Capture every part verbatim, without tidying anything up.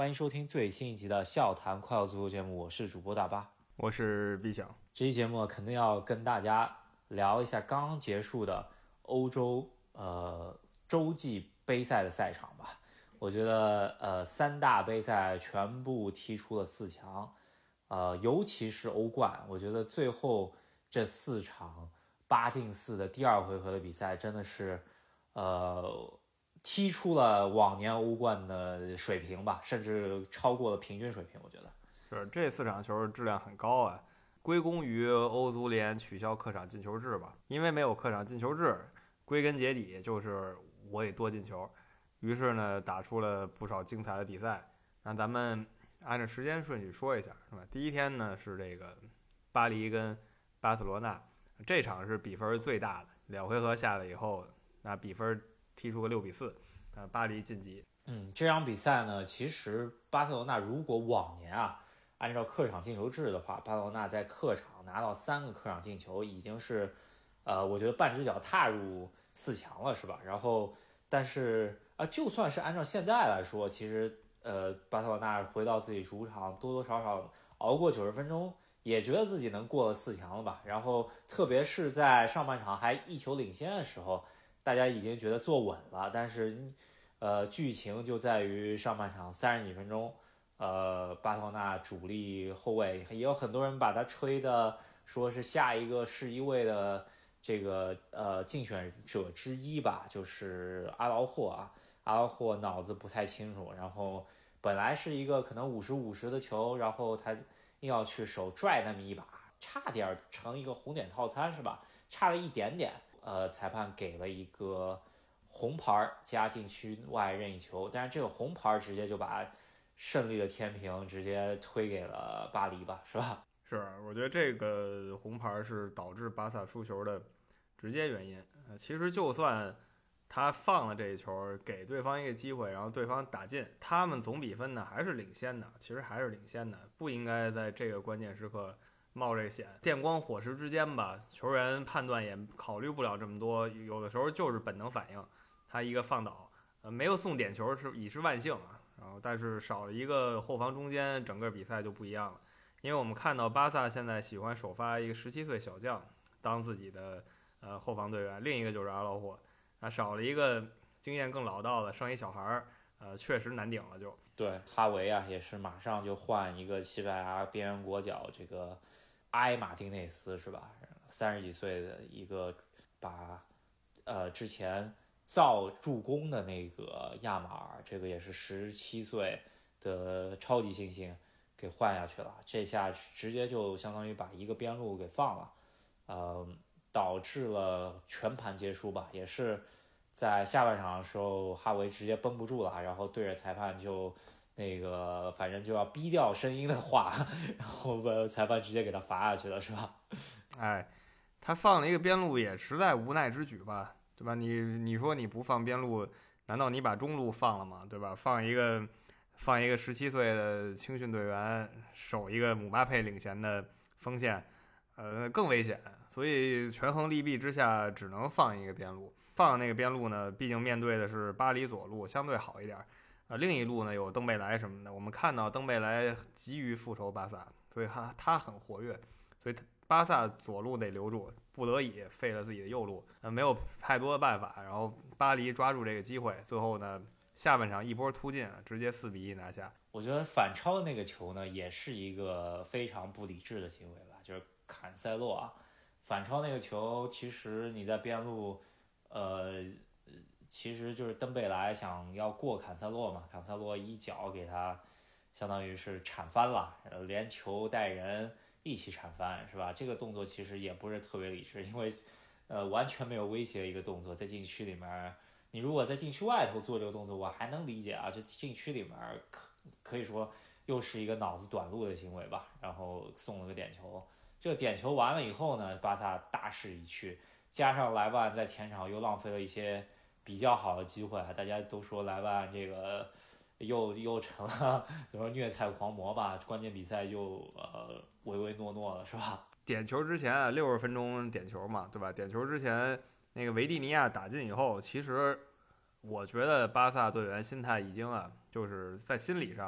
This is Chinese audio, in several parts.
欢迎收听最新一集的笑谈快乐足球节目，我是主播大巴， 我是毕想。 这期节目肯定要跟大家聊一下刚刚结束的欧洲呃洲际杯赛的赛场吧。我觉得呃三大杯赛全部踢出了四强，呃尤其是欧冠，我觉得最后这四场八进四的第二回合的比赛真的是呃。踢出了往年欧冠的水平吧，甚至超过了平均水平，我觉得是这四场球质量很高啊，归功于欧足联取消客场进球制吧。因为没有客场进球制，归根结底就是我得多进球，于是呢打出了不少精彩的比赛。那咱们按照时间顺序说一下，是吧？第一天呢是这个巴黎跟巴塞罗那，这场是比分最大的，两回合下来以后，那比分踢出个六比四，呃，巴黎晋级。 嗯，这场比赛呢，其实巴塞罗那如果往年啊，按照客场进球制的话，巴塞罗那在客场拿到三个客场进球，已经是，呃，我觉得半只脚踏入四强了，是吧？然后，但是啊、呃，就算是按照现在来说，其实呃，巴塞罗那回到自己主场，多多少少熬过九十分钟，也觉得自己能过了四强了吧？然后，特别是在上半场还一球领先的时候。大家已经觉得坐稳了，但是，呃，剧情就在于上半场三十几分钟，呃，巴塞罗那主力后卫也有很多人把他吹的说是下一个世一位的这个呃竞选者之一吧，就是阿劳霍啊，阿劳霍脑子不太清楚，然后本来是一个可能五十五十的球，然后他硬要去手拽那么一把，差点成一个红点套餐是吧？差了一点点。呃，裁判给了一个红牌加禁区外任意球，但是这个红牌直接就把胜利的天平直接推给了巴黎吧，是吧？ 是，我觉得这个红牌是导致巴萨输球的直接原因。呃，其实就算他放了这一球，给对方一个机会，然后对方打进，他们总比分呢还是领先的，其实还是领先的，不应该在这个关键时刻冒这个险。电光火石之间吧，球员判断也考虑不了这么多，有的时候就是本能反应，他一个放倒，呃，没有送点球是已是万幸啊。然后，但是少了一个后防中间，整个比赛就不一样了。因为我们看到巴萨现在喜欢首发一个十七岁小将当自己的呃后防队员，另一个就是阿劳霍，啊，少了一个经验更老道的，剩一小孩儿，呃，确实难顶了就。 对，哈维啊，也是马上就换一个西班牙边缘国脚，这个埃马丁内斯是吧？三十几岁的一个，把呃之前造助攻的那个亚马尔，这个也是十七岁的超级新星给换下去了，这下直接就相当于把一个边路给放了，呃，导致了全盘皆输吧，也是。在下半场的时候，哈维直接绷不住了，然后对着裁判就那个，反正就要逼掉声音的话，然后裁判直接给他罚下去了，是吧？ 哎，他放了一个边路也实在无奈之举吧，对吧？你你说你不放边路，难道你把中路放了吗？对吧？放一个放一个十七岁的青训队员守一个姆巴佩领衔的锋线，呃，更危险。所以权衡利弊之下，只能放一个边路。放那个边路呢，毕竟面对的是巴黎左路，相对好一点。呃，另一路呢有登贝莱什么的，我们看到登贝莱急于复仇巴萨，所以他他很活跃，所以巴萨左路得留住，不得已废了自己的右路，呃，没有太多的办法。然后巴黎抓住这个机会，最后呢下半场一波突进，直接四比一拿下。 我觉得反超的那个球呢，也是一个非常不理智的行为吧，就是坎塞洛啊，反超那个球，其实你在边路。呃，其实就是登贝莱想要过坎塞洛嘛，坎塞洛一脚给他，相当于是铲翻了，连球带人一起铲翻，是吧？这个动作其实也不是特别理智，因为呃完全没有威胁的一个动作，在禁区里面，你如果在禁区外头做这个动作，我还能理解啊，这禁区里面可可以说又是一个脑子短路的行为吧，然后送了个点球，这个点球完了以后呢，巴萨大势已去。加上莱万在前场又浪费了一些比较好的机会，大家都说莱万这个又又成了怎么虐菜狂魔吧？关键比赛又呃唯唯诺诺了，是吧？ 点球之前啊，六十分钟点球嘛，对吧？点球之前那个维蒂尼亚打进以后，其实我觉得巴萨队员心态已经啊，就是在心理上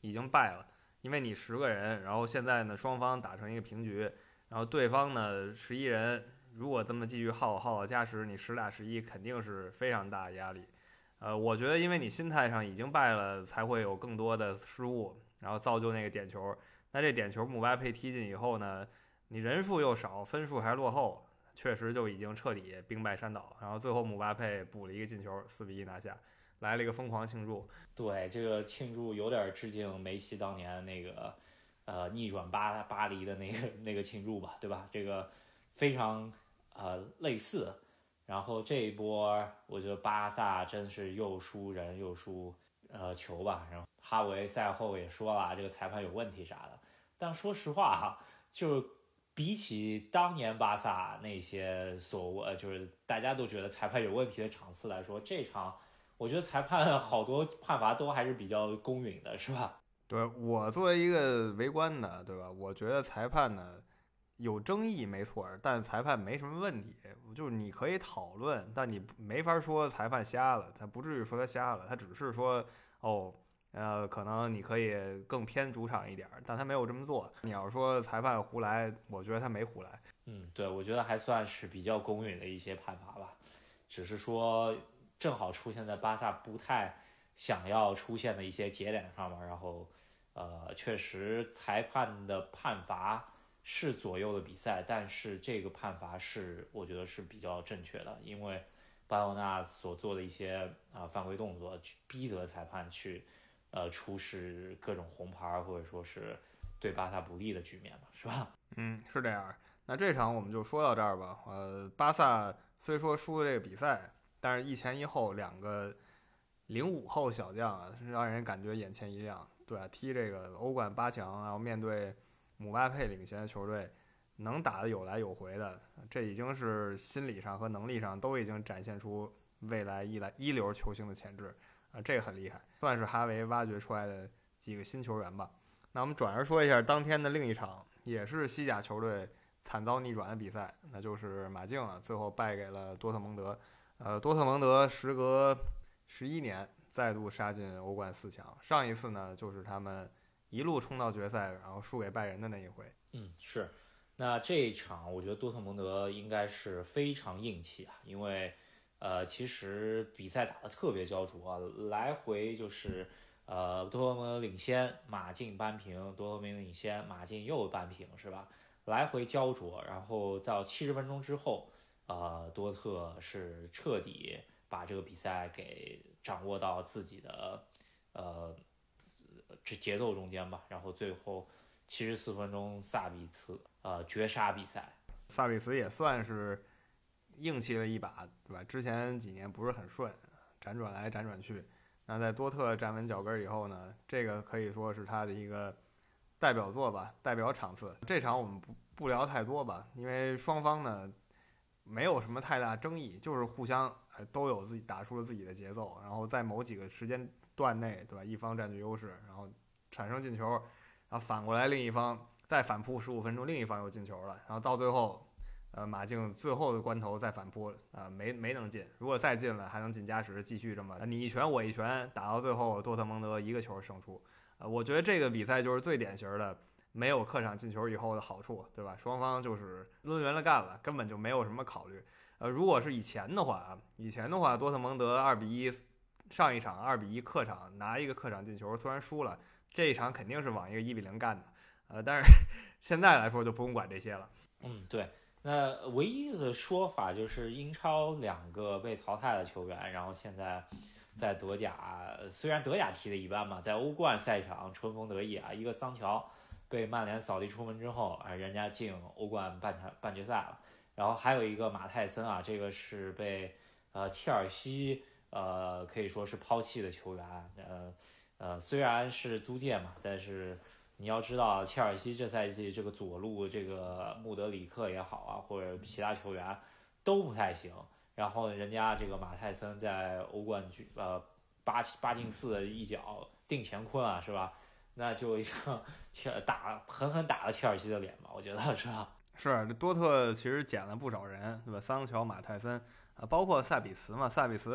已经败了，因为你十个人，然后现在呢双方打成一个平局，然后对方呢十一人，如果这么继续耗耗到加时，你十打十一肯定是非常大的压力。呃，我觉得因为你心态上已经败了，才会有更多的失误，然后造就那个点球。那这点球姆巴佩踢进以后呢，你人数又少，分数还落后，确实就已经彻底兵败山倒。然后最后姆巴佩补了一个进球，四比一拿下，来了一个疯狂庆祝。 对，这个庆祝有点致敬梅西当年那个呃逆转巴巴黎的那个那个庆祝吧，对吧？这个非常呃类似。然后这一波，我觉得巴萨真是又输人又输呃球吧。然后哈维赛后也说了，这个裁判有问题啥的。但说实话哈，就比起当年巴萨那些所谓就是大家都觉得裁判有问题的场次来说，这场我觉得裁判好多判罚都还是比较公允的，是吧？ 对，我作为一个围观的，对吧？我觉得裁判呢有争议没错，但裁判没什么问题，就是你可以讨论，但你没法说裁判瞎了，他不至于说他瞎了，他只是说哦，呃，可能你可以更偏主场一点，但他没有这么做。你要说裁判胡来，我觉得他没胡来。 嗯，对，我觉得还算是比较公允的一些判罚吧，只是说正好出现在巴萨不太想要出现的一些节点上面，然后呃，确实裁判的判罚是左右的比赛，但是这个判罚是我觉得是比较正确的，因为巴塞罗那所做的一些啊、呃、犯规动作，逼得裁判去呃出示各种红牌或者说是对巴萨不利的局面嘛，是吧？ 嗯，是这样。那这场我们就说到这儿吧。呃，巴萨虽说输了这个比赛，但是一前一后两个零五后小将啊，让人感觉眼前一亮。对啊，踢这个欧冠八强，然后面对姆巴佩领衔的球队，能打得有来有回的，这已经是心理上和能力上都已经展现出未来一来一流球星的潜质啊，这个很厉害，算是哈维挖掘出来的几个新球员吧。那我们转而说一下当天的另一场，也是西甲球队惨遭逆转的比赛，那就是马竞啊，最后败给了多特蒙德。呃，多特蒙德时隔十一年再度杀进欧冠四强，上一次呢就是他们一路冲到决赛，然后输给拜仁的那一回。 嗯，是。那这一场，我觉得多特蒙德应该是非常硬气啊，因为呃，其实比赛打得特别焦灼啊，来回就是呃，多特蒙德领先，马竞扳平，多特蒙德领先，马竞又扳平，是吧？来回焦灼，然后到七十分钟之后，呃，多特是彻底把这个比赛给掌握到自己的呃这节奏中间吧，然后最后七十四分钟萨比茨呃绝杀比赛。 萨比茨也算是硬气了一把，对吧？之前几年不是很顺，辗转来辗转去。那在多特站稳脚跟以后呢，这个可以说是他的一个代表作吧，代表场次。这场我们不不聊太多吧，因为双方呢没有什么太大争议，就是互相都有自己打出了自己的节奏，然后在某几个时间段内，对吧？一方占据优势，然后产生进球，然后反过来另一方再反扑十五分钟，另一方又进球了，然后到最后。呃，马竞最后的关头再反扑，啊、呃，没没能进。如果再进了，还能进加时，继续这么你一拳我一拳，打到最后，多特蒙德一个球胜出。呃，我觉得这个比赛就是最典型的没有客场进球以后的好处，对吧？双方就是抡圆了干了，根本就没有什么考虑。呃，如果是以前的话，以前的话，多特蒙德二比一，上一场二比一客场拿一个客场进球，虽然输了，这一场肯定是往一个一比零干的。呃，但是现在来说就不用管这些了。 嗯，对。那唯一的说法就是英超两个被淘汰的球员，然后现在在德甲，虽然德甲踢的一般嘛，在欧冠赛场春风得意啊，一个桑乔被曼联扫地出门之后啊，人家进欧冠半场半决赛了，然后还有一个马泰森啊，这个是被呃切尔西呃可以说是抛弃的球员，呃呃虽然是租借嘛，但是。你要知道，切尔西这赛季这个左路这个穆德里克也好啊，或者其他球员都不太行。然后人家这个马泰森在欧冠局呃八八进四一脚定乾坤啊，是吧？那就一个切打狠狠打了切尔西的脸吧，我觉得是吧？ 是，这多特其实捡了不少人，对吧？桑乔、马泰森啊，包括萨比茨嘛，萨比茨。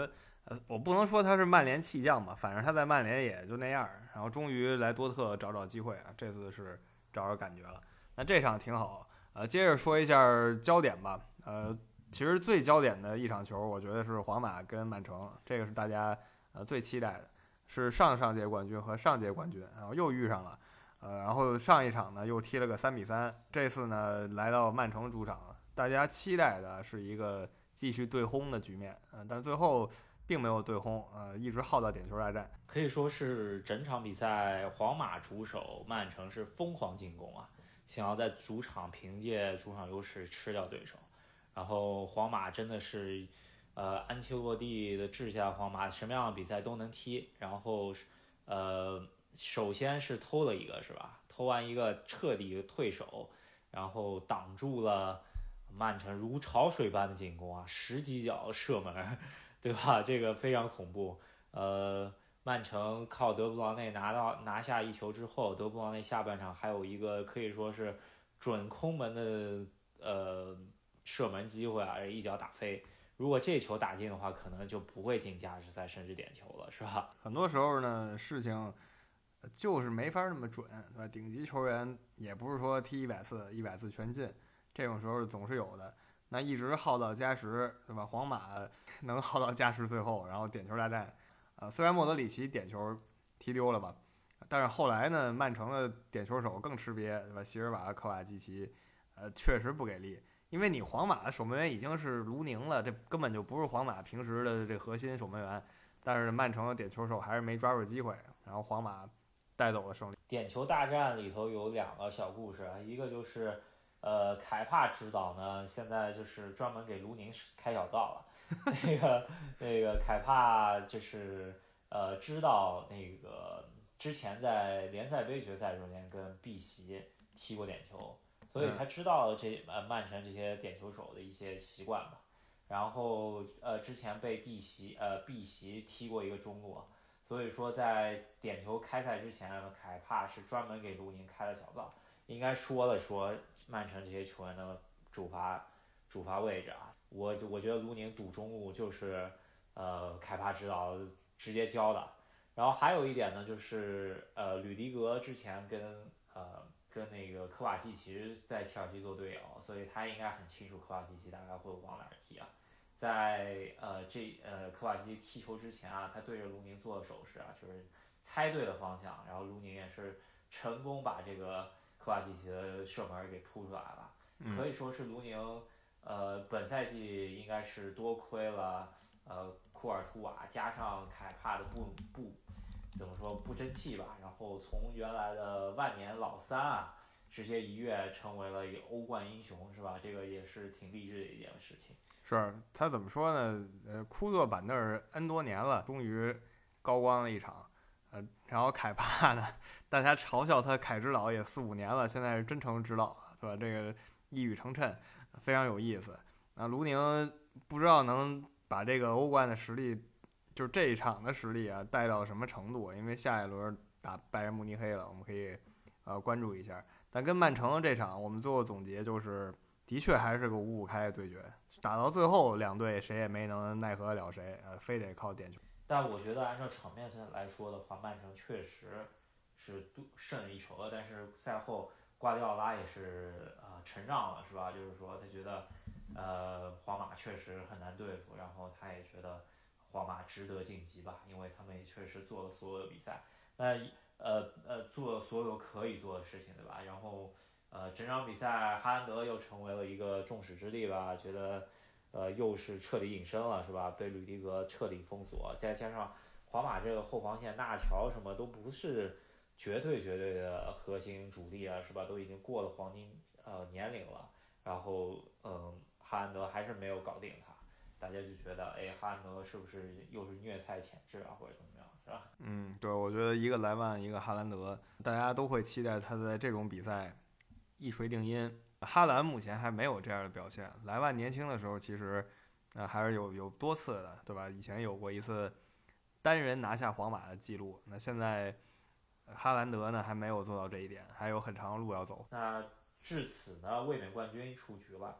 呃，我不能说他是曼联弃将吧，反正他在曼联也就那样，然后终于来多特找找机会啊，这次是找找感觉了。那这场挺好，呃，接着说一下焦点吧，呃，其实最焦点的一场球，我觉得是皇马跟曼城，这个是大家呃最期待的，是上上届冠军和上届冠军，然后又遇上了。呃，然后上一场呢又踢了个三比三，这次呢来到曼城主场，大家期待的是一个继续对轰的局面，嗯、呃，但最后并没有对轰，呃，一直耗到点球大战， 可以说是整场比赛皇马主守，曼城是疯狂进攻啊，想要在主场凭借主场优势吃掉对手。然后皇马真的是，呃，安切洛蒂的治下，皇马什么样的比赛都能踢。然后，呃，首先是偷了一个，是吧？偷完一个彻底退守，然后挡住了曼城如潮水般的进攻啊，十几脚射门，对吧？这个非常恐怖。呃，曼城靠德布劳内拿到拿下一球之后，德布劳内下半场还有一个可以说是准空门的呃射门机会啊，一脚打飞。如果这球打进的话，可能就不会进加时赛甚至点球了，是吧？ 很多时候呢，事情就是没法那么准，对吧？顶级球员也不是说踢一百次一百次全进，这种时候总是有的。那一直耗到加时，对吧？皇马能耗到加时最后，然后点球大战，呃，虽然莫德里奇点球踢丢了吧，但是后来呢，曼城的点球手更吃瘪，对吧？席尔瓦、科瓦基奇，呃，确实不给力。因为你皇马的守门员已经是卢宁了，这根本就不是皇马平时的这核心守门员。但是曼城的点球手还是没抓住机会，然后皇马带走了胜利。 点球大战里头有两个小故事，一个就是，呃，凯帕指导呢，现在就是专门给卢宁开小灶了。那个那个凯帕就是呃知道那个之前在联赛杯决赛中间跟碧玺踢过点球，所以他知道这呃曼城这些点球手的一些习惯吧。然后呃之前被蒂席呃碧玺踢过一个中路，所以说在点球开赛之前，凯帕是专门给卢宁开了小灶，应该说了说曼城这些球员的主罚主罚位置啊。我我觉得卢宁赌中路就是呃凯帕指导直接教的。然后还有一点呢，就是呃吕迪格之前跟呃跟那个科瓦季奇在切尔西做队友，所以他应该很清楚科瓦季奇大概会往哪儿踢啊。在呃这呃科瓦基踢球之前啊，他对着卢宁做的手势啊，就是猜对了方向，然后卢宁也是成功把这个科瓦基奇的射门给扑出来了，可以说是卢宁呃本赛季应该是多亏了呃库尔图瓦加上凯帕的不不怎么说不争气吧，然后从原来的万年老三啊。直接一跃成为了一个欧冠英雄，是吧？这个也是挺励志的一件事情。 是他怎么说呢？呃，枯坐板凳 N 多年了，终于高光了一场。呃，然后凯帕呢，大家嘲笑他凯指导也四五年了，现在是真成指导了，对吧？这个一语成谶，非常有意思。那卢宁不知道能把这个欧冠的实力，就是这一场的实力啊，带到什么程度？因为下一轮打拜仁慕尼黑了，我们可以呃关注一下。但跟曼城这场，我们最后总结就是，的确还是个五五开的对决，打到最后两队谁也没能奈何了谁，呃，非得靠点球。 但我觉得按照场面上来说的话，曼城确实是胜一筹了。但是赛后瓜迪奥拉也是呃承让了，是吧？就是说他觉得呃皇马确实很难对付，然后他也觉得皇马值得晋级吧，因为他们也确实做了所有的比赛。那呃呃做了所有可以做的事情，对吧？然后呃整场比赛哈兰德又成为了一个众矢之的吧，觉得呃又是彻底隐身了，是吧？被吕迪格彻底封锁，再加上皇马这个后防线纳乔什么都不是绝对绝对的核心主力啊，是吧？都已经过了黄金呃年龄了，然后嗯、呃、哈兰德还是没有搞定他。大家就觉得，哎，哈兰德是不是又是虐菜潜质啊，或者怎么样，是吧？ 嗯，对，我觉得一个莱万，一个哈兰德，大家都会期待他在这种比赛一锤定音。哈兰目前还没有这样的表现，莱万年轻的时候其实，呃，还是有有多次的，对吧？以前有过一次单人拿下皇马的记录，那现在哈兰德呢还没有做到这一点，还有很长的路要走。 那至此呢，卫冕冠军出局了。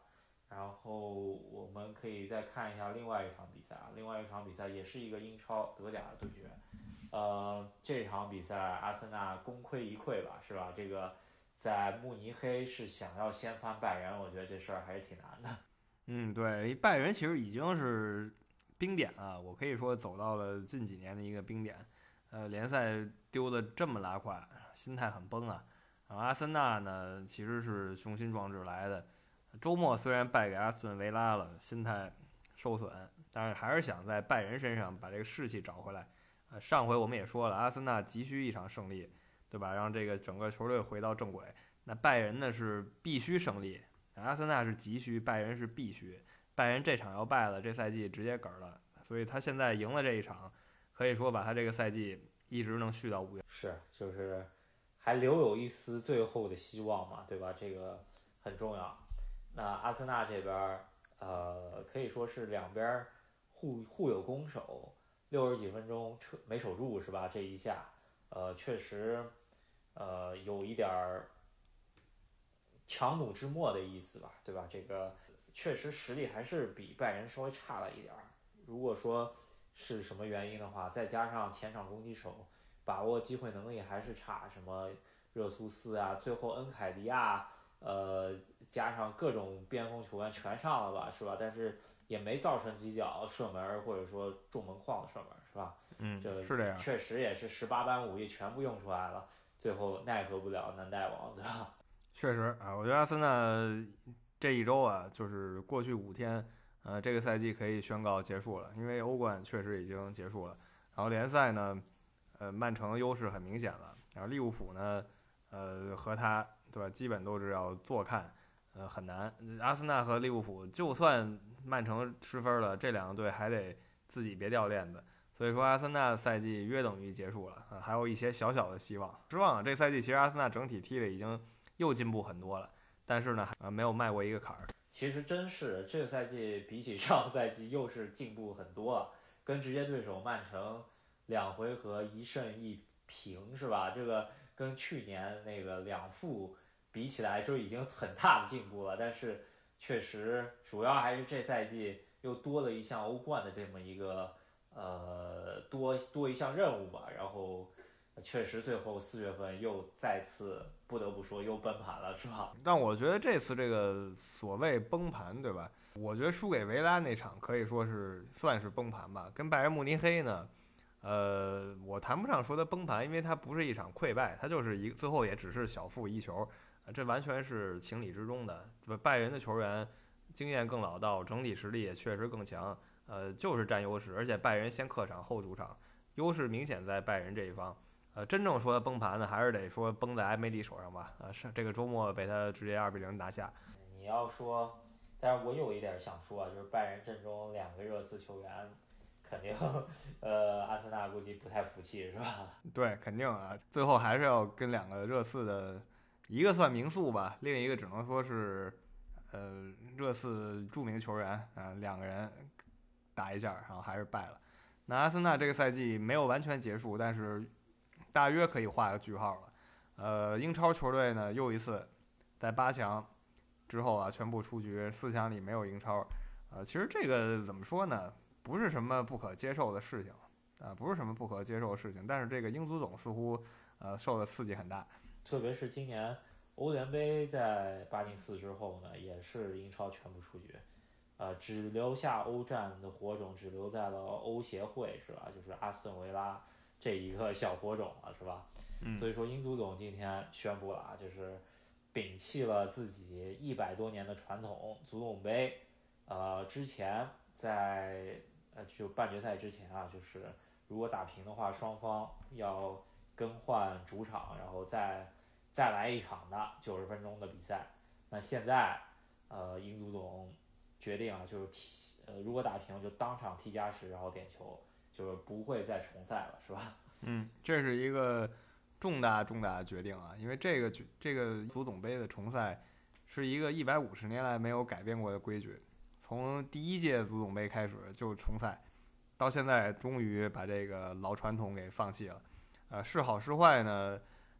然后我们可以再看一下另外一场比赛啊，另外一场比赛也是一个英超德甲的对决。呃，这场比赛阿森纳功亏一篑吧，是吧？这个在慕尼黑是想要掀翻拜仁，我觉得这事儿还是挺难的。 嗯，对，拜仁其实已经是冰点啊，我可以说走到了近几年的一个冰点。呃，联赛丢的这么拉胯，心态很崩啊。然后阿森纳呢，其实是雄心壮志来的，周末虽然败给阿斯顿维拉了，心态受损，但是还是想在拜仁身上把这个士气找回来。呃，上回我们也说了，阿森纳急需一场胜利，对吧？让这个整个球队回到正轨。那拜仁呢是必须胜利，阿森纳是急需，拜仁是必须。拜仁这场要败了，这赛季直接嗝了。所以他现在赢了这一场，可以说把他这个赛季一直能续到五月。 是，就是还留有一丝最后的希望嘛，对吧？这个很重要。那阿森纳这边，呃，可以说是两边互互有攻守，六十几分钟没守住是吧？这一下，呃，确实，呃，有一点儿强弩之末的意思吧，对吧？这个确实实力还是比拜仁稍微差了一点儿。如果说是什么原因的话，再加上前场攻击手把握机会能力还是差，什么热苏斯啊，最后恩凯迪亚，呃，加上各种边锋球员全上了吧，是吧？但是也没造成几脚射门或者说中门框的射门，是吧？ 嗯， 这是这样， 确实也是十八般武艺全部用出来了，最后奈何不了南大王，对吧？ 确实啊，我觉得阿森纳这一周啊，就是过去五天，呃，这个赛季可以宣告结束了，因为欧冠确实已经结束了。然后联赛呢，呃，曼城优势很明显了，然后利物浦呢，呃，和他对吧，基本都是要坐看，呃，很难。阿森纳和利物浦，就算曼城失分了，这两个队还得自己别掉链子。所以说，阿森纳赛季约等于结束了啊，还有一些小小的希望。失望啊，这赛季其实阿森纳整体踢的已经又进步很多了，但是呢，啊，没有迈过一个坎儿。 其实真是这个赛季比起上个赛季又是进步很多了，跟直接对手曼城两回合一胜一平是吧？这个跟去年那个两负比起来就已经很大的进步了。但是确实主要还是这赛季又多了一项欧冠的这么一个呃多多一项任务吧，然后确实最后四月份又再次不得不说又崩盘了，是吧？ 但我觉得这次这个所谓崩盘，对吧？我觉得输给维拉那场可以说是算是崩盘吧。跟拜仁慕尼黑呢，呃，我谈不上说它崩盘，因为它不是一场溃败，它就是一最后也只是小负一球，这完全是情理之中的。拜仁的球员经验更老道，整体实力也确实更强，呃，就是占优势，而且拜仁先客场后主场，优势明显在拜仁这一方。呃，真正说崩盘呢，还是得说崩在埃梅里手上吧。呃，是这个周末被他直接二比零拿下。 你要说，但是我有一点想说啊，就是拜仁阵中两个热刺球员，肯定，呃，阿森纳估计不太服气，是吧？ 对，肯定啊，最后还是要跟两个热刺的，一个算名宿吧，另一个只能说是，呃，热刺著名球员啊、呃，两个人打一架，然后还是败了。那阿森纳这个赛季没有完全结束，但是大约可以画个句号了。呃，英超球队呢又一次在八强之后啊全部出局，四强里没有英超。呃，其实这个怎么说呢，不是什么不可接受的事情啊、呃，不是什么不可接受的事情。但是这个英足总似乎呃受的刺激很大， 特别是今年欧联杯在八进四之后呢，也是英超全部出局。呃，只留下欧战的火种，只留在了欧协会，是吧？就是阿斯顿维拉这一个小火种了，是吧？ 嗯， 所以说英足总今天宣布了啊，就是摒弃了自己一百多年的传统，足总杯，呃，之前在呃就半决赛之前啊，就是如果打平的话，双方要更换主场，然后再再来一场的九十分钟的比赛。那现在，呃，英足总决定啊，就是踢呃，如果打平就当场踢加时，然后点球，就是不会再重赛了，是吧？ 嗯，这是一个重大重大的决定啊，因为这个这个足总杯的重赛是一个一百五十年来没有改变过的规矩，从第一届足总杯开始就重赛，到现在终于把这个老传统给放弃了。呃，是好是坏呢？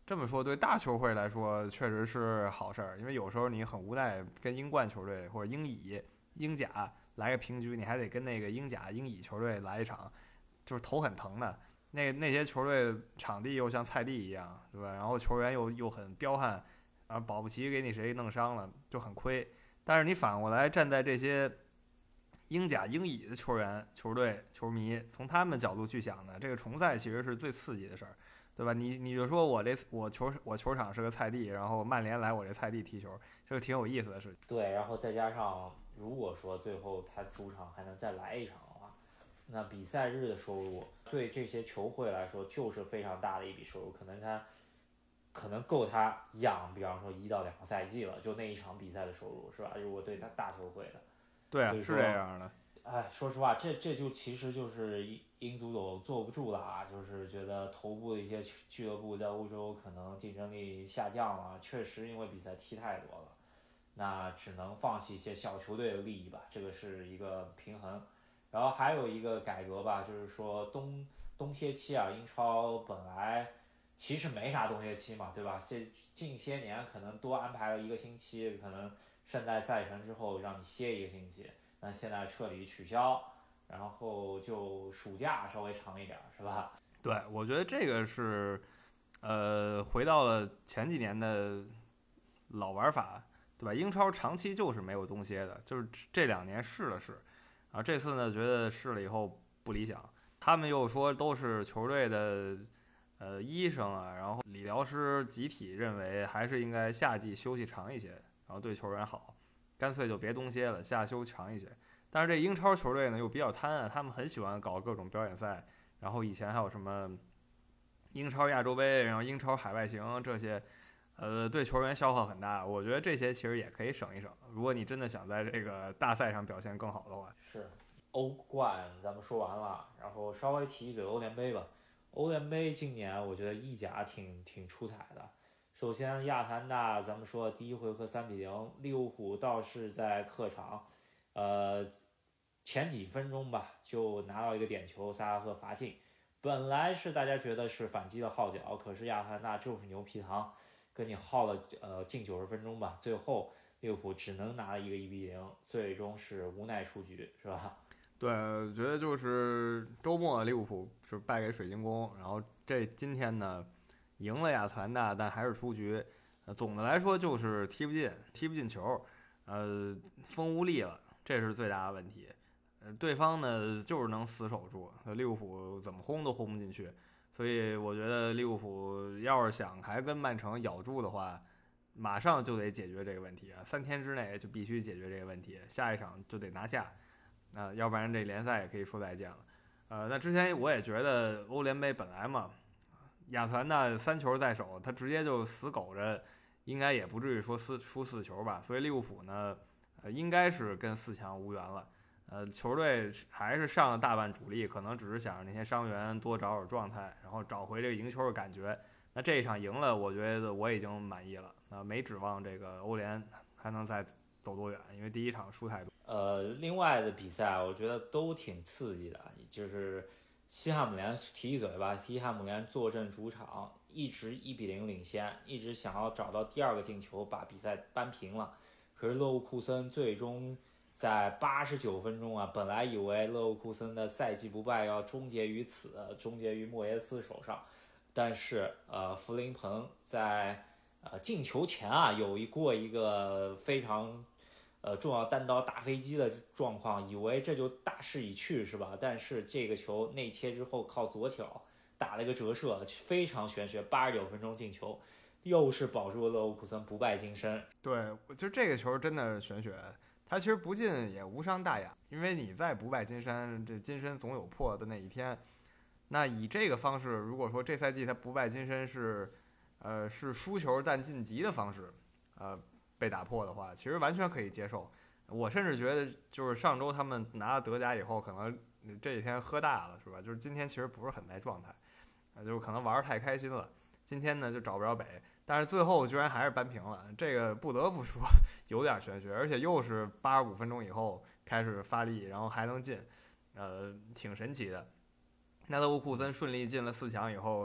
这么说对大球会来说确实是好事儿，因为有时候你很无奈，跟英冠球队或者英乙、英甲来个平局，你还得跟那个英甲、英乙球队来一场，就是头很疼的。那那些球队场地又像菜地一样，对吧？然后球员又又很彪悍，然后保不齐给你谁弄伤了就很亏。但是你反过来站在这些英甲、英乙的球员、球队、球迷，从他们角度去想呢，这个重赛其实是最刺激的事儿，对吧？你你就说我这我球我球场是个菜地，然后曼联来我这菜地踢球，这个挺有意思的事情。 对，然后再加上如果说最后他主场还能再来一场的话，那比赛日的收入对这些球会来说就是非常大的一笔收入，可能他可能够他养，比方说一到两个赛季了，就那一场比赛的收入是吧？如果对他大球会的。 对啊，是这样的。 哎，说实话，这这就其实就是英足总坐不住了啊，就是觉得头部的一些俱乐部在欧洲可能竞争力下降了，确实因为比赛踢太多了，那只能放弃一些小球队的利益吧，这个是一个平衡。然后还有一个改革吧，就是说冬冬歇期啊，英超本来其实没啥冬歇期嘛，对吧？这近些年可能多安排了一个星期，可能圣诞赛程之后让你歇一个星期，但现在彻底取消，然后就暑假稍微长一点，是吧？ 对，我觉得这个是，呃，回到了前几年的老玩法，对吧？英超长期就是没有冬歇的，就是这两年试了试，然后这次呢觉得试了以后不理想，他们又说都是球队的呃医生啊，然后理疗师集体认为还是应该夏季休息长一些，然后对球员好，干脆就别冬歇了，夏休长一些。但是这英超球队呢又比较贪啊，他们很喜欢搞各种表演赛，然后以前还有什么英超亚洲杯，然后英超海外行这些，呃，对球员消耗很大。我觉得这些其实也可以省一省，如果你真的想在这个大赛上表现更好的话。 是，欧冠咱们说完了，然后稍微提一嘴欧联杯吧。欧联杯今年我觉得意甲挺挺出彩的。首先亚特兰大，咱们说第一回合三比零，利物浦倒是在客场，呃，前几分钟吧就拿到一个点球，萨拉赫罚进。本来是大家觉得是反击的号角，可是亚特兰大就是牛皮糖，跟你耗了呃近九十分钟吧，最后利物浦只能拿了一个一比零，最终是无奈出局，是吧？ 对，我觉得就是周末利物浦是败给水晶宫，然后这今天呢赢了亚特兰大，但还是出局。呃，总的来说就是踢不进，踢不进球，呃，风无力了，这是最大的问题。呃，对方呢就是能死守住，利物浦怎么轰都轰不进去。所以我觉得利物浦要是想还跟曼城咬住的话，马上就得解决这个问题啊，三天之内就必须解决这个问题，下一场就得拿下。啊、呃，要不然这联赛也可以说再见了。呃，那之前我也觉得欧联杯本来嘛，亚特兰大三球在手，他直接就死苟着，应该也不至于说四输四球吧。所以利物浦呢，呃，应该是跟四强无缘了。呃，球队还是上了大半主力，可能只是想让那些伤员多找找状态，然后找回这个赢球的感觉。那这一场赢了，我觉得我已经满意了。那没指望这个欧联还能再走多远，因为第一场输太多。 呃，另外的比赛我觉得都挺刺激的，就是西汉姆联提一嘴吧，西汉姆联坐镇主场，一直一比零领先，一直想要找到第二个进球把比赛扳平了，可是勒沃库森最终在八十九分钟啊，本来以为勒沃库森的赛季不败要终结于此，终结于莫耶斯手上，但是呃，弗林彭在呃进球前啊，有一过一个非常呃重要单刀大飞机的状况，以为这就大势已去是吧？但是这个球内切之后靠左脚打了一个折射，非常玄学，八十九分钟进球，又是保住了勒沃库森不败金身。 对，就这个球真的玄学，他其实不进也无伤大雅，因为你在不败金山，这金身总有破的那一天。那以这个方式，如果说这赛季他不败金身是，呃，是输球但晋级的方式，呃，被打破的话，其实完全可以接受。我甚至觉得，就是上周他们拿了德甲以后，可能这几天喝大了，是吧？就是今天其实不是很在状态，呃，就是可能玩得太开心了。今天呢就找不着北，但是最后居然还是扳平了，这个不得不说有点玄学，而且又是八十五分钟以后开始发力，然后还能进，呃，挺神奇的。那勒沃库森顺利进了四强以后，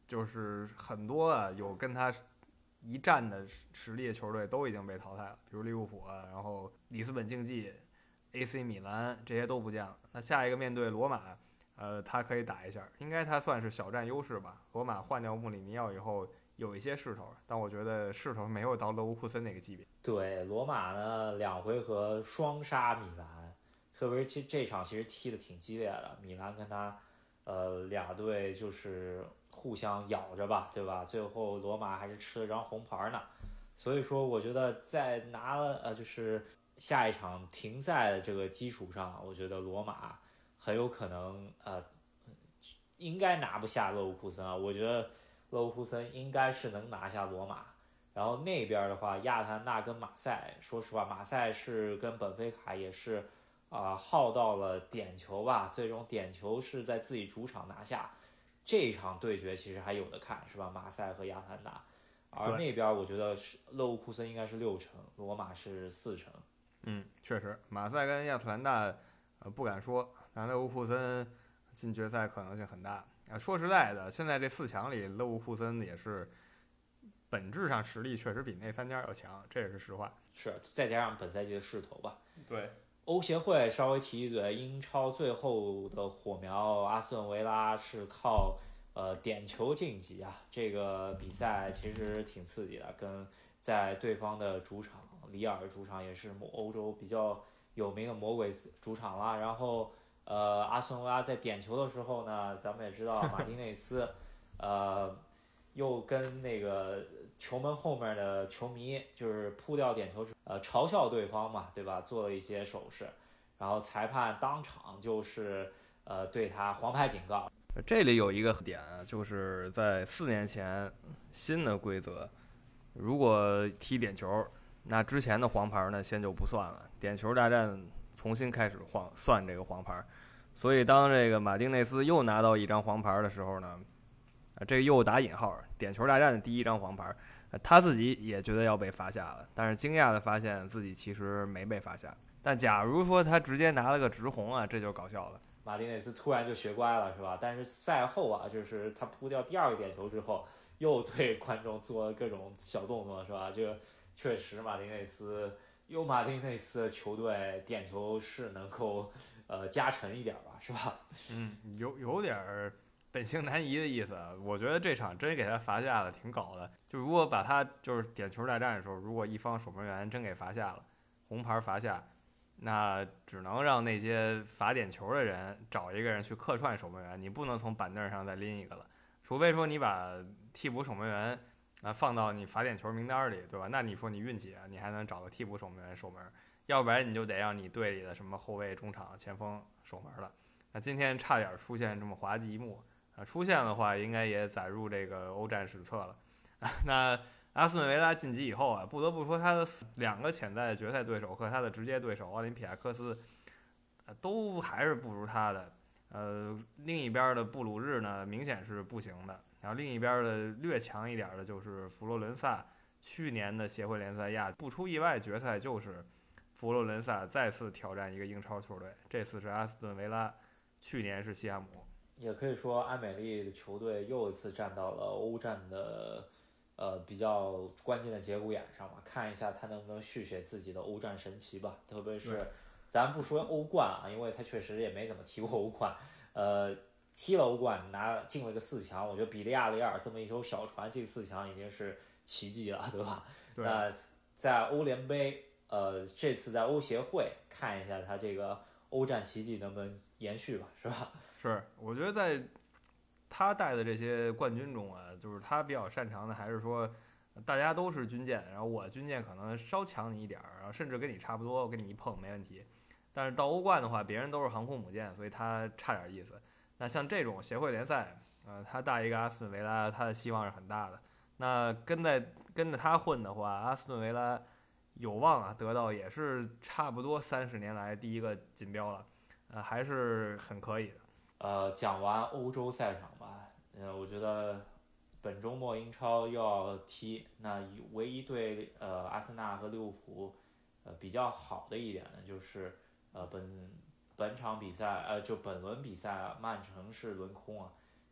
就是很多啊有跟他一战的实力的球队都已经被淘汰了，比如利物浦啊，然后里斯本竞技、A C 米兰这些都不见了。那下一个面对罗马，呃，他可以打一下，应该他算是小占优势吧。罗马换掉穆里尼奥以后有一些势头，但我觉得势头没有到勒沃库森那个级别。 对，罗马呢两回合双杀米兰，特别是这这场其实踢得挺激烈的，米兰跟他呃俩队就是互相咬着吧，对吧？最后罗马还是吃了张红牌呢。所以说，我觉得在拿了呃就是下一场停赛的这个基础上，我觉得罗马很有可能呃应该拿不下勒沃库森啊。我觉得勒沃库森应该是能拿下罗马。然后那边的话，亚特兰大跟马赛，说实话，马赛是跟本菲卡也是啊、呃、耗到了点球吧，最终点球是在自己主场拿下。这一场对决其实还有的看，是吧？马赛和亚特兰大，而那边我觉得是勒沃库森应该是六成，罗马是四成。 嗯，确实，马赛跟亚特兰大，呃，不敢说，但勒沃库森进决赛可能性很大。啊，说实在的，现在这四强里，勒沃库森也是本质上实力确实比那三家要强，这也是实话。 是，再加上本赛季的势头吧。 对， 欧协会稍微提一嘴，英超最后的火苗阿斯顿维拉是靠呃点球晋级啊，这个比赛其实挺刺激的，跟在对方的主场里尔主场也是欧洲比较有名的魔鬼主场啦。然后呃阿斯顿维拉在点球的时候呢，咱们也知道马丁内斯呃又跟那个球门后面的球迷就是扑掉点球，呃，嘲笑对方嘛，对吧？做了一些手势，然后裁判当场就是呃对他黄牌警告。 这里有一个点，就是在四年前新的规则，如果踢点球，那之前的黄牌呢先就不算了，点球大战重新开始黄算这个黄牌。所以当这个马丁内斯又拿到一张黄牌的时候呢，这个又打引号，点球大战的第一张黄牌，他自己也觉得要被罚下了，但是惊讶的发现自己其实没被罚下。但假如说他直接拿了个直红啊，这就搞笑了。 马丁内斯突然就学乖了，是吧？但是赛后啊，就是他扑掉第二个点球之后，又对观众做了各种小动作，是吧？这个确实马丁内斯有马丁内斯的球队点球是能够呃加成一点吧，是吧？ 嗯，有有点本性难移的意思。我觉得这场真给他罚下了，挺搞的。就如果把他就是点球大战的时候，如果一方守门员真给罚下了，红牌罚下，那只能让那些罚点球的人找一个人去客串守门员，你不能从板凳上再拎一个了，除非说你把替补守门员啊放到你罚点球名单里，对吧？那你说你运气啊，你还能找个替补守门员守门，要不然你就得让你队里的什么后卫、中场、前锋守门了。那今天差点出现这么滑稽一幕啊！出现的话，应该也载入这个欧战史册了。啊、那阿斯顿维拉晋级以后啊，不得不说他的两个潜在的决赛对手和他的直接对手奥林匹亚科斯，呃，都还是不如他的。呃，另一边的布鲁日呢，明显是不行的。然后另一边的略强一点的就是佛罗伦萨，去年的协会联赛亚，不出意外，决赛就是佛罗伦萨再次挑战一个英超球队，这次是阿斯顿维拉，去年是西汉姆。 也可以说，安美丽的球队又一次站到了欧战的呃比较关键的节骨眼上吧，看一下他能不能续写自己的欧战神奇吧。特别是咱不说欧冠啊，因为他确实也没怎么踢过欧冠，呃，踢了欧冠拿进了个四强，我觉得比利亚雷尔这么一艘小船进四强已经是奇迹了，对吧？ 对。 那在欧联杯，呃，这次在欧协会看一下他这个欧战奇迹能不能延续吧，是吧？ 是，我觉得在他带的这些冠军中啊，就是他比较擅长的，还是说大家都是军舰，然后我军舰可能稍强你一点儿，然后甚至跟你差不多，我跟你一碰没问题。但是到欧冠的话，别人都是航空母舰，所以他差点意思。那像这种协会联赛，呃，他带一个阿斯顿维拉，他的希望是很大的。那跟在跟着他混的话，阿斯顿维拉有望啊得到也是差不多三十年来第一个锦标了，呃，还是很可以的。 呃，讲完欧洲赛场吧，呃，我觉得本周末英超又要踢，那唯一对呃阿森纳和利物浦呃比较好的一点呢，就是呃本本场比赛呃就本轮比赛啊，曼城是轮空啊，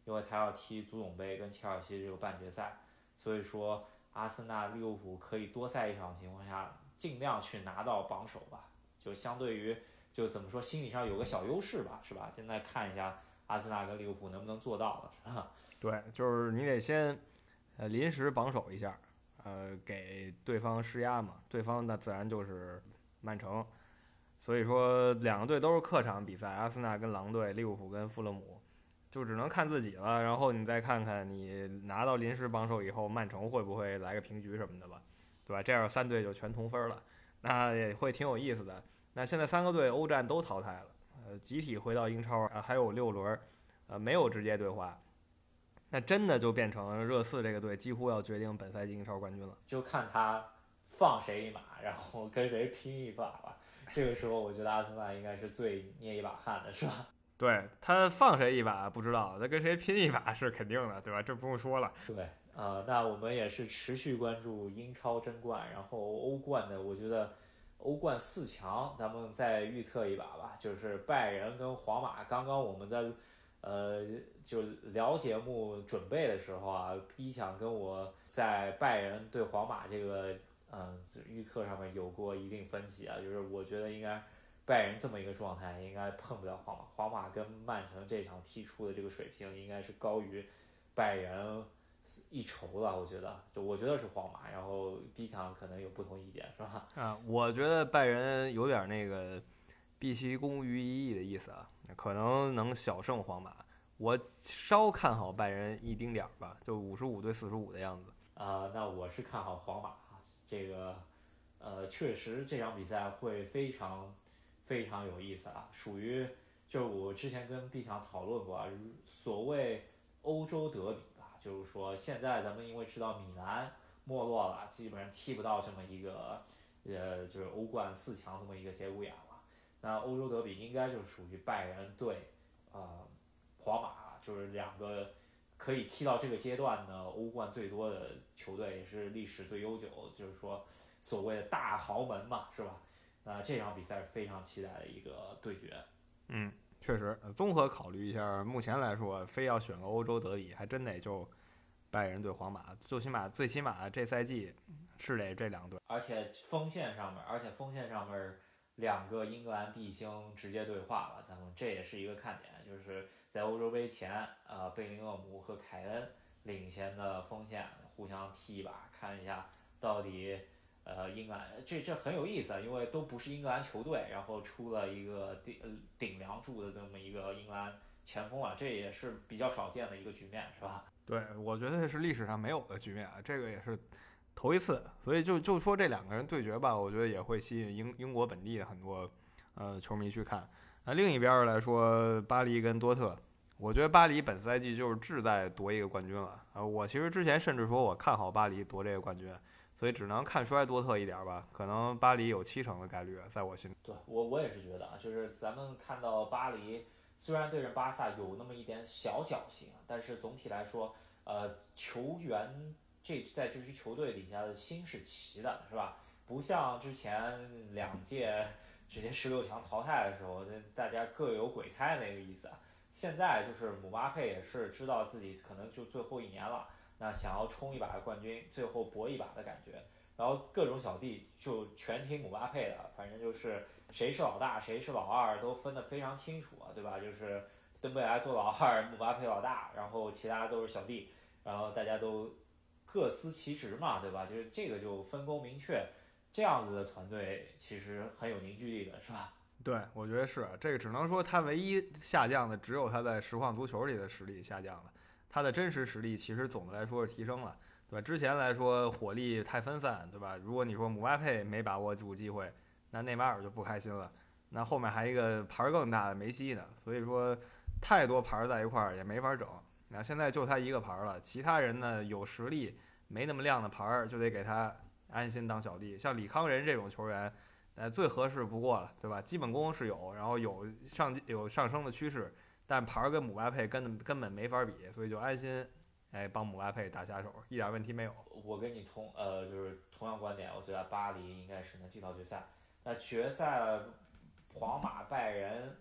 因为他要踢足总杯跟切尔西这个半决赛，所以说阿森纳、利物浦可以多赛一场情况下，尽量去拿到榜首吧，就相对于就怎么说，心理上有个小优势吧，是吧？现在看一下阿森纳跟利物浦能不能做到了，是吧？ 对，就是你得先呃临时榜首一下，呃给对方施压嘛，对方那自然就是曼城。所以说两个队都是客场比赛，阿森纳跟狼队，利物浦跟富勒姆，就只能看自己了。然后你再看看你拿到临时榜首以后，曼城会不会来个平局什么的吧，对吧？这样三队就全同分了，那也会挺有意思的。那现在三个队欧战都淘汰了，呃，集体回到英超，呃，还有六轮，呃，没有直接对话。那真的就变成热刺这个队几乎要决定本赛季英超冠军了， 就看他放谁一马，然后跟谁拼一把吧。这个时候，我觉得阿森纳应该是最捏一把汗的，是吧？ 对，他放谁一把不知道，他跟谁拼一把是肯定的，对吧？这不用说了。 对，呃，那我们也是持续关注英超争冠，然后欧冠的，我觉得欧冠四强，咱们再预测一把吧，就是拜仁跟皇马。刚刚我们在呃就聊节目准备的时候啊，B强跟我在拜仁对皇马这个嗯、呃、预测上面有过一定分歧啊，就是我觉得应该拜仁这么一个状态应该碰不了皇马，皇马跟曼城这场踢出的这个水平应该是高于拜仁一筹了，我觉得，就我觉得是皇马，然后 B 强可能有不同意见，是吧？ 啊，我觉得拜仁有点那个毕其功于一役的意思啊，可能能小胜皇马。我稍看好拜仁一丁点儿吧，就五十五对四十五的样子。 啊、呃，那我是看好皇马啊，这个，呃，确实这场比赛会非常非常有意思啊，属于就是我之前跟 B 强讨论过啊，所谓欧洲德比吧，就是说现在咱们因为知道米兰没落了，基本上踢不到这么一个呃就是欧冠四强这么一个节骨眼了。那欧洲德比应该就是属于拜仁对呃皇马，就是两个可以踢到这个阶段呢，欧冠最多的球队，也是历史最悠久，就是说所谓的大豪门嘛，是吧？那这场比赛是非常期待的一个对决。 嗯，确实，综合考虑一下，目前来说，非要选个欧洲德比，还真得就拜仁对皇马，最起码最起码这赛季是得这两队。 而且锋线上面，而且锋线上面两个英格兰弟兄直接对话了，咱们这也是一个看点，就是在欧洲杯前，呃，贝林厄姆和凯恩领先的锋线互相踢一把，看一下到底。呃，英格兰这这很有意思啊，因为都不是英格兰球队，然后出了一个顶顶梁柱的这么一个英格兰前锋啊，这也是比较少见的一个局面，是吧？ 对，我觉得是历史上没有的局面啊，这个也是头一次，所以就就说这两个人对决吧，我觉得也会吸引英英国本地的很多呃球迷去看。那另一边来说，巴黎跟多特，我觉得巴黎本赛季就是志在夺一个冠军了啊。我其实之前甚至说我看好巴黎夺这个冠军，所以只能看衰多特一点吧，可能巴黎有七成的概率，在我心里。 对我我也是觉得啊，就是咱们看到巴黎虽然对阵巴萨有那么一点小侥幸，但是总体来说，呃，球员这在这支球队底下的心是齐的，是吧？不像之前两届直接十六强淘汰的时候，大家各有鬼胎那个意思啊。现在就是姆巴佩也是知道自己可能就最后一年了，那想要冲一把冠军，最后搏一把的感觉。然后各种小弟就全听姆巴佩的，反正就是谁是老大谁是老二都分得非常清楚啊，对吧？就是登贝莱做老二，姆巴佩老大，然后其他都是小弟，然后大家都各司其职嘛，对吧？就是这个就分工明确，这样子的团队其实很有凝聚力的，是吧？ 对，我觉得是这个，只能说他唯一下降的只有他在实况足球里的实力下降了，他的真实实力其实总的来说是提升了。对吧？之前来说火力太分散，对吧？如果你说姆巴佩没把握住机会，那内马尔就不开心了。那后面还一个牌更大的梅西呢，所以说太多牌在一块儿也没法整。那现在就他一个牌了，其他人呢有实力没那么亮的牌就得给他安心当小弟。像李康仁这种球员，呃，最合适不过了，对吧？基本功是有，然后有上有上升的趋势，但牌跟姆巴佩根根本没法比，所以就安心。哎，帮姆巴佩打下手，一点问题没有。 我跟你同呃就是同样观点，我觉得巴黎应该是能进到决赛。那决赛，皇马、拜仁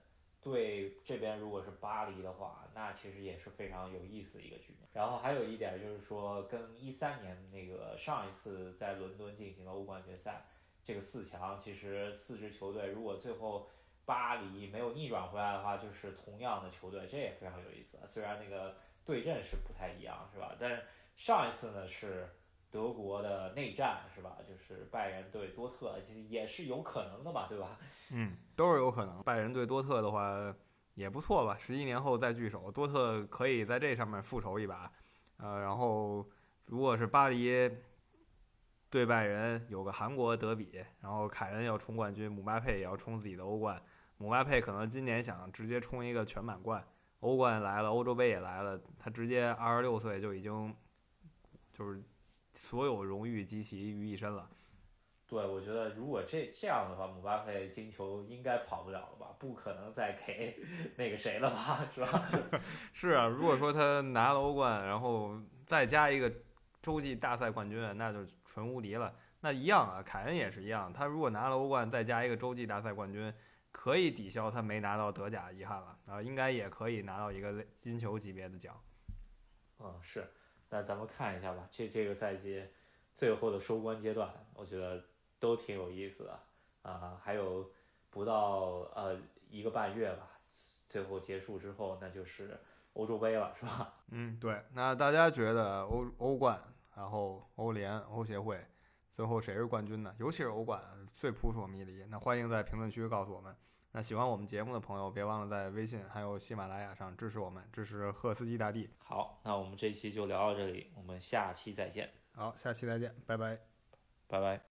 对这边如果是巴黎的话，那其实也是非常有意思的一个局面。然后还有一点就是说，跟一三年那个上一次在伦敦进行的欧冠决赛，这个四强，其实四支球队如果最后巴黎没有逆转回来的话，就是同样的球队，这也非常有意思。虽然那个对阵是不太一样，是吧？但是上一次呢是德国的内战，是吧？就是拜仁对多特，其实也是有可能的嘛，对吧？ 嗯，都是有可能。拜仁对多特的话也不错吧，十一年后再聚首，多特可以在这上面复仇一把。呃，然后如果是巴黎对拜仁，有个韩国德比，然后凯恩要冲冠军，姆巴佩也要冲自己的欧冠。姆巴佩可能今年想直接冲一个全满贯，欧冠来了，欧洲杯也来了，他直接二十六岁就已经就是所有荣誉集齐于一身了。 对，我觉得如果这这样的话，姆巴佩金球应该跑不了了吧？不可能再给那个谁了吧？是吧？ 是啊，如果说他拿了欧冠，然后再加一个洲际大赛冠军，那就纯无敌了。那一样啊，凯恩也是一样，他如果拿了欧冠，再加一个洲际大赛冠军，可以抵消他没拿到德甲遗憾了啊，应该也可以拿到一个金球级别的奖。 嗯，是。那咱们看一下吧，这这个赛季最后的收官阶段，我觉得都挺有意思的啊、还有不到呃一个半月吧，最后结束之后，那就是欧洲杯了，是吧？ 嗯，对。那大家觉得欧欧冠，然后欧联、欧协会，最后谁是冠军呢？尤其是欧冠，最扑朔迷离。那欢迎在评论区告诉我们。那喜欢我们节目的朋友，别忘了在微信还有喜马拉雅上支持我们，支持赫斯基大帝。 好，那我们这一期就聊到这里，我们下期再见， 好，下期再见，拜拜。 拜拜。